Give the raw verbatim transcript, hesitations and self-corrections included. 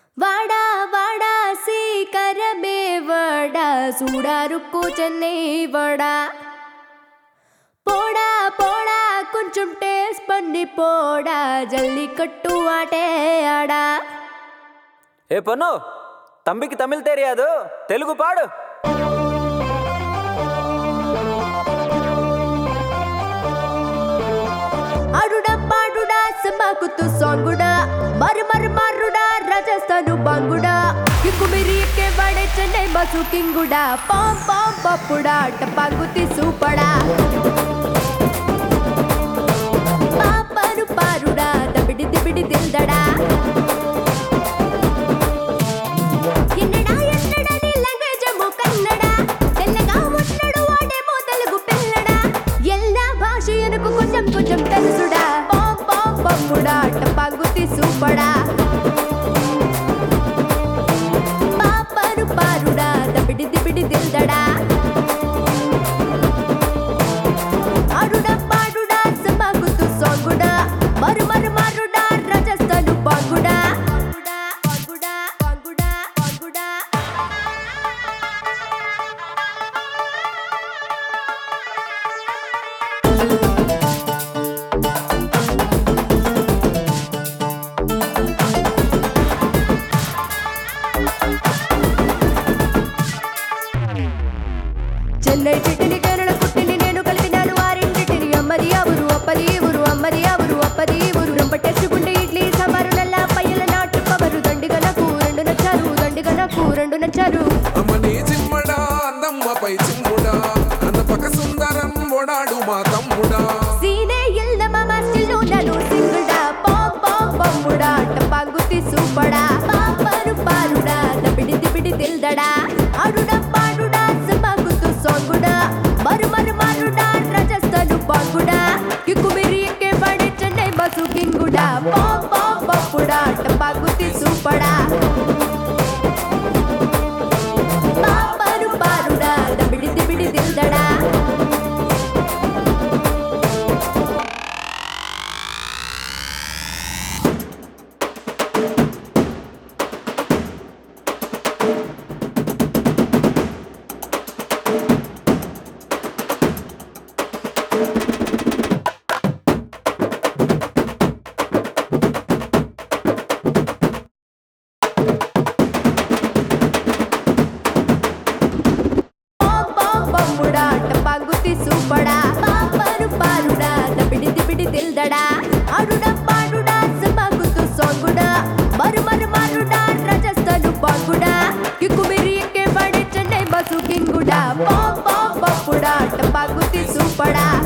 वाड़ा वाड़ा सीकर बेवड़ा सूड़ा रुक्कू चन्ने वड़ा पोड़ा पोड़ा कुंचुम टेस्ट पन्नी पोड़ा जल्दी कट्टू आटे आड़ा ఏ పొన్ను తమ్మికి తమిళ్ తెలియదు తెలుగు పాడు आडुड़ा पाडुड़ा समाकुतु सॉन्गुड़ा मर मर मारुड़ा राजस्थानु बांगुड़ा किकु मेरी के बड़े चेन्नई बसु किंगुड़ा पॉम पॉम पपुड़ा टपांगुती सूपड़ा पापानु पारुड़ा दबिड़ी दिबिड़ी दिलदड़ा ఎన్నడా ఎన్నడా నీ లాంగ్వేజ్ మో కన్నడ తెల్లగా ఉన్నడు వాడేమో తెలుగు పిల్లడా ఎల్లా భాష ఎనకు కొంచెం కొంచెం తెలుసుడా పాం పాం పప్పుడా టపాంగుతి సూపడా పాపరు పారుడా దబిడి దిబిడి దిల్దడా ఆడుడా పాడుడా సమాగుతు సోంగుడా మరు మరు మారుడా రాజస్థాను బాంగుడా చెన్నై చిటిని కేరళ పుట్టిని నేను కలిపినాను వారింటిని అమ్మది ఎవరు అప్పది ఎవరు అమ్మది ఎవరు అప్పది ఎవరు రంపటేసుకుంటే ఇడ్లీ సాంబారు నల్ల పయ్యల నాటు పవరు దండిగనకు రెండు నచ్చారు దండిగనకు రెండు నచ్చారు అమ్మని చిమ్మడా అందమ్మపై చిమ్ముడా అంద పక్క సుందరం ఓడాడు మా తమ్ముడా సీనే ఎల్ల మామ స్టిల్లు నన్ను సింగుడా పాం పాం పమ్ముడా టపాంగుతి సూపడా పాపరు పారుడా దబిడి దిబిడి దిల్దడా ఆడుడా పాడుడా సమాగుతు సోంగుడా మరు మరు మారుడా రాజస్థాను బాంగుడా కిక్కు మెరి ఎక్కే బడే చెన్నై బసు కింగుడా పాం పాం పప్పుడా టపాంగుతి సూపడా పాపరు పారుడా దబిడి దిబిడి దిల్దడా పమ్ముడా టపాంగుతి సూపడా పాపరు పారుడా దబిడి దిబిడి దిల్దడా ఆడుడా పాడుడా సమాగుతు సోంగుడా మరు మరు మారుడా రాజస్థాను బాంగుడా కిక్కు మెరి ఎక్కే బడే చెన్నై బసు కింగుడా పాం పాం పప్పుడా టపాంగుతి సూపడా